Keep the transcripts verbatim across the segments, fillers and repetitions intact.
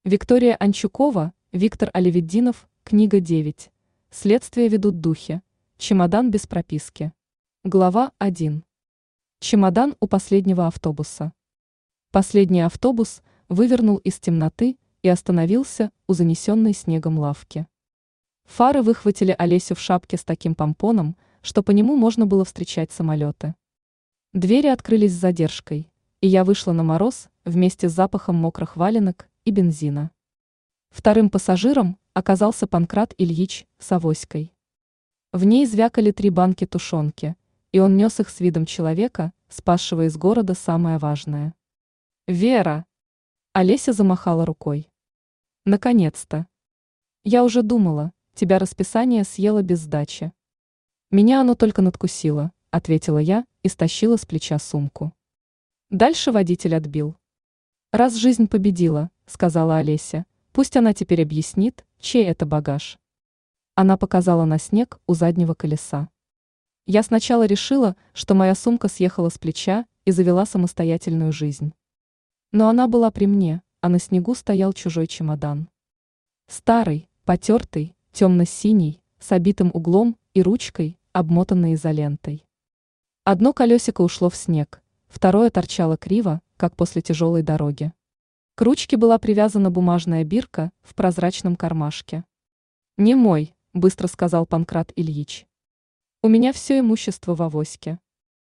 Виктория Анчукова, Виктор Оливеддинов, книга девять. Следствие ведут духи. Чемодан без прописки. Глава один. Чемодан у последнего автобуса. Последний автобус вывернул из темноты и остановился у занесенной снегом лавки. Фары выхватили Олесю в шапке с таким помпоном, что по нему можно было встречать самолеты. Двери открылись с задержкой, и я вышла на мороз вместе с запахом мокрых валенок и бензина. Вторым пассажиром оказался Панкрат Ильич с авоськой. В ней звякали три банки тушенки, и он нес их с видом человека, спасшего из города самое важное. «Вера!» Олеся замахала рукой. «Наконец-то! Я уже думала, тебя расписание съело без сдачи». «Меня оно только надкусило», — ответила я и стащила с плеча сумку. Дальше водитель отбил. «Раз жизнь победила», — сказала Олеся, — «пусть она теперь объяснит, чей это багаж». Она показала на снег у заднего колеса. Я сначала решила, что моя сумка съехала с плеча и завела самостоятельную жизнь. Но она была при мне, а на снегу стоял чужой чемодан. Старый, потертый, темно-синий, с обитым углом и ручкой, обмотанной изолентой. Одно колесико ушло в снег, второе торчало криво, как после тяжелой дороги. К ручке была привязана бумажная бирка в прозрачном кармашке. «Не мой», — быстро сказал Панкрат Ильич. «У меня все имущество в авоське.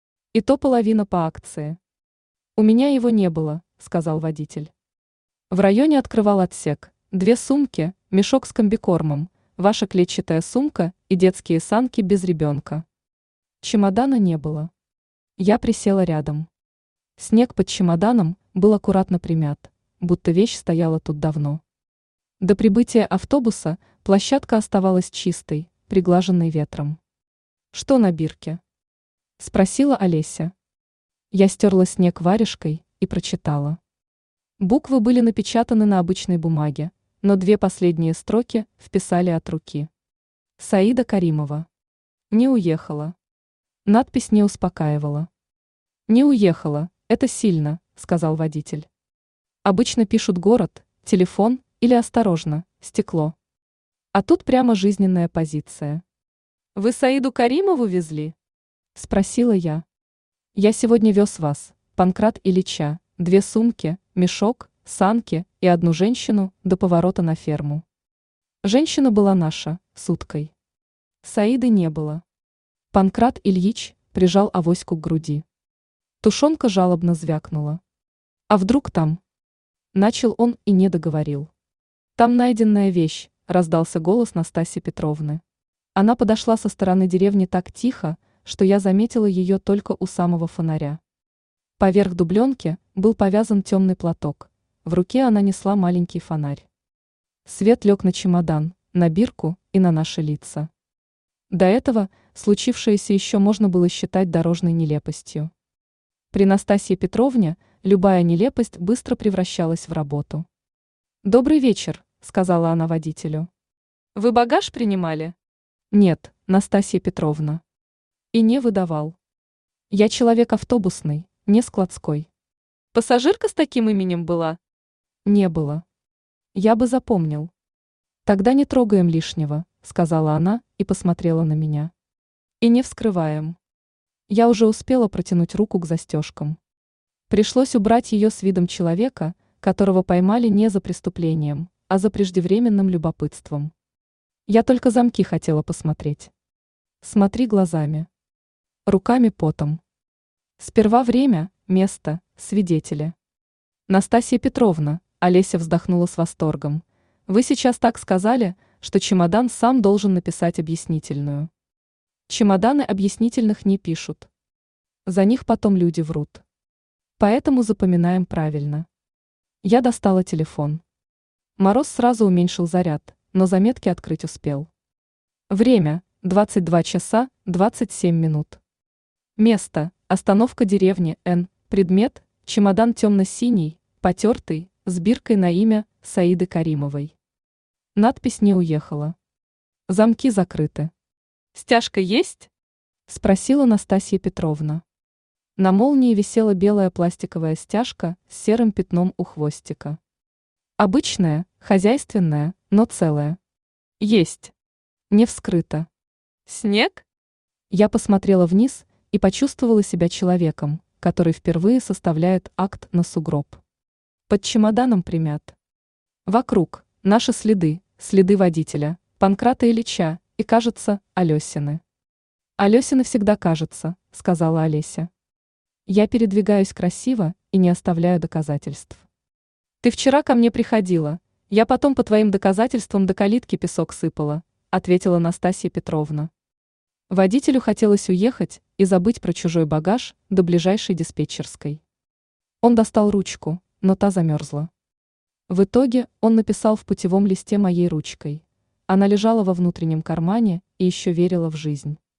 И то половина по акции». «У меня его не было», — сказал водитель. В районе открывал отсек, две сумки, мешок с комбикормом, ваша клетчатая сумка и детские санки без ребенка. Чемодана не было. Я присела рядом. Снег под чемоданом был аккуратно примят, будто вещь стояла тут давно. До прибытия автобуса площадка оставалась чистой, приглаженной ветром. «Что на бирке?» – спросила Олеся. Я стерла снег варежкой и прочитала. Буквы были напечатаны на обычной бумаге, но две последние строки вписали от руки. Саида Каримова. Не уехала. Надпись не успокаивала. «Не уехала, это сильно», – сказал водитель. «Обычно пишут город, телефон или осторожно, стекло. А тут прямо жизненная позиция». «Вы Саиду Каримову везли?» – спросила я. «Я сегодня вез вас, Панкрат Ильича, две сумки, мешок, санки и одну женщину до поворота на ферму. Женщина была наша, с уткой. Саиды не было». Панкрат Ильич прижал авоську к груди. Тушенка жалобно звякнула. «А вдруг там?» Начал он и не договорил. «Там найденная вещь», — раздался голос Настасьи Петровны. Она подошла со стороны деревни так тихо, что я заметила ее только у самого фонаря. Поверх дубленки был повязан темный платок, в руке она несла маленький фонарь. Свет лег на чемодан, на бирку и на наши лица. До этого случившееся еще можно было считать дорожной нелепостью. При Настасье Петровне любая нелепость быстро превращалась в работу. «Добрый вечер», — сказала она водителю. «Вы багаж принимали?» «Нет, Настасья Петровна». «И не выдавал. Я человек автобусный, не складской». «Пассажирка с таким именем была?» «Не было. Я бы запомнил». «Тогда не трогаем лишнего», — сказала она и посмотрела на меня. «И не вскрываем». Я уже успела протянуть руку к застежкам. Пришлось убрать ее с видом человека, которого поймали не за преступлением, а за преждевременным любопытством. Я только замки хотела посмотреть. Смотри глазами. Руками потом. Сперва время, место, свидетели. Настасья Петровна, Олеся вздохнула с восторгом. Вы сейчас так сказали, что чемодан сам должен написать объяснительную. Чемоданы объяснительных не пишут. За них потом люди врут. Поэтому запоминаем правильно. Я достала телефон. Мороз сразу уменьшил заряд, но заметки открыть успел. Время – двадцать два часа двадцать семь минут. Место – остановка деревни Н. Предмет – чемодан темно-синий, потертый, с биркой на имя Саиды Каримовой. Надпись не уехала. Замки закрыты. «Стяжка есть?» – спросила Настасья Петровна. На молнии висела белая пластиковая стяжка с серым пятном у хвостика. Обычное, хозяйственное, но целое. Есть. Не вскрыто. Снег? Я посмотрела вниз и почувствовала себя человеком, который впервые составляет акт на сугроб. Под чемоданом примят. Вокруг наши следы, следы водителя, Панкрата Ильича и, кажется, Алесины. Алесины всегда кажется, сказала Олеся. Я передвигаюсь красиво и не оставляю доказательств. Ты вчера ко мне приходила, я потом по твоим доказательствам до калитки песок сыпала, ответила Настасья Петровна. Водителю хотелось уехать и забыть про чужой багаж до ближайшей диспетчерской. Он достал ручку, но та замерзла. В итоге он написал в путевом листе моей ручкой. Она лежала во внутреннем кармане и еще верила в жизнь.